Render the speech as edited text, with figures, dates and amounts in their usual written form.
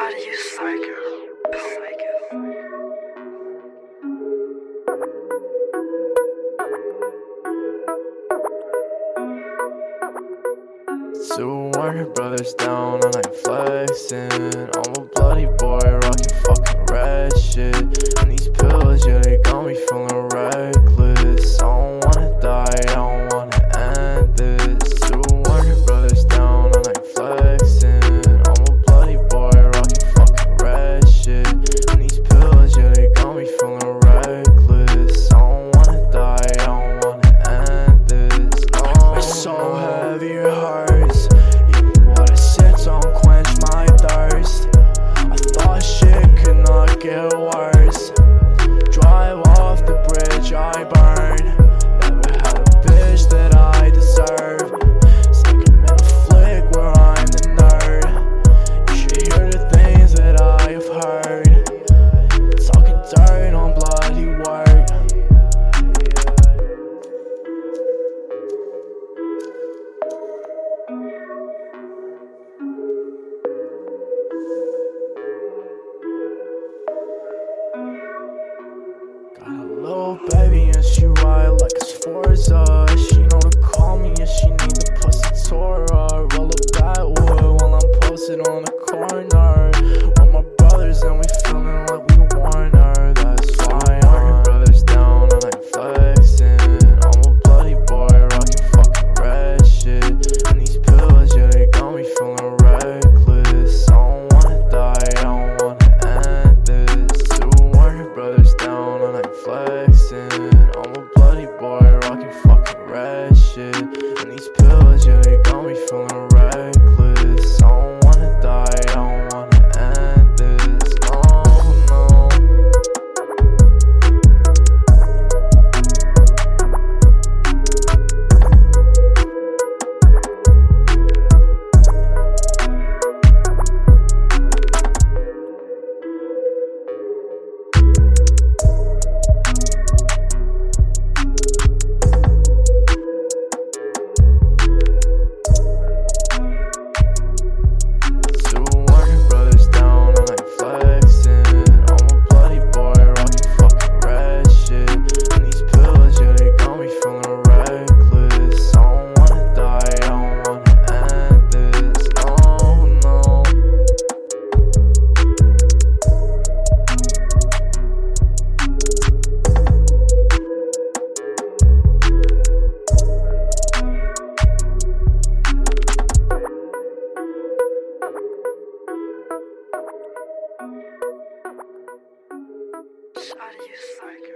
Are you psycho? Two Warner Brothers down, and I'm flexing. I'm a bloody boy, rocking fucking red shit. And these pills, yeah, they got me feeling reckless. I don't wanna die, I don't wanna end this. Two Warner Brothers down, and I'm flexing. I'm a bloody boy, rocking fucking red shit. And these pills, yeah, they got me feeling reckless. I don't wanna die, I don't wanna end this. No, it's so heavy, your heart. Don't quench my thirst. I thought shit could not get worse. Drive off the bridge I burn. Never had a bitch that I deserve. It's like I'm in a flick where I'm the nerd. You should hear the things that I have heard. Talking dirt on bloody work. Got a little baby and she ride like it's Forza. She know to call me and she need the pussy Torah. Roll up that wood while I'm posted on the corner with my brothers and we feeling like we Warner. That's why I'm brothers down and I'm flexing. I'm a bloody boy rocking fucking red shit. And these pills, yeah, they got me feeling reckless. I don't wanna die, I don't wanna end this. Two Warner Brothers down and I'm flexing. I'm a bloody boy rocking fucking red shit. And these pills, yeah, they got me feeling reckless. I don't wanna die, I don't wanna end this. No, no. Are you psycho?